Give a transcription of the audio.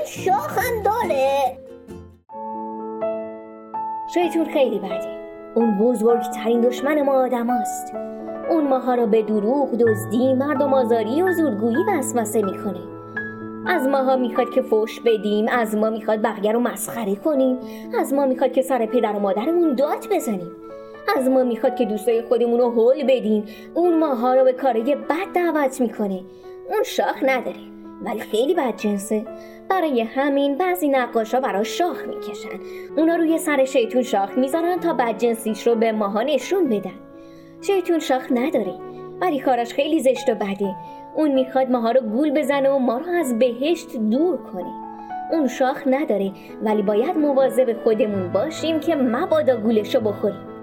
شاخم داره. شیطون خیلی بده. اون بزرگترین دشمن ما آدم هاست. اون ماها را به دروغ، دزدی، مردم آزاری و زورگویی وسوسه میکنه. از ماها میخواد که فحش بدیم، از ما میخواد بقیه رو مسخره کنیم، از ما میخواد که سر پدر و مادرمون داد بزنیم، از ما میخواد که دوستای خودمون رو هول بدیم. اون ماها رو به کارهای بد دعوت میکنه. اون شاخ نداره ولی خیلی بدجنسه. برای همین بعضی نقاشا براش شاخ میکشن. اونا روی سر شیطون شاخ میذارن تا بدجنسیش رو به ماها نشون بدن. شیطون شاخ نداره ولی کارش خیلی زشت و بده. اون میخواد ماها رو گول بزنه و ما رو از بهشت دور کنه. اون شاخ نداره ولی باید مواظب خودمون باشیم که مبادا گولشو بخوریم.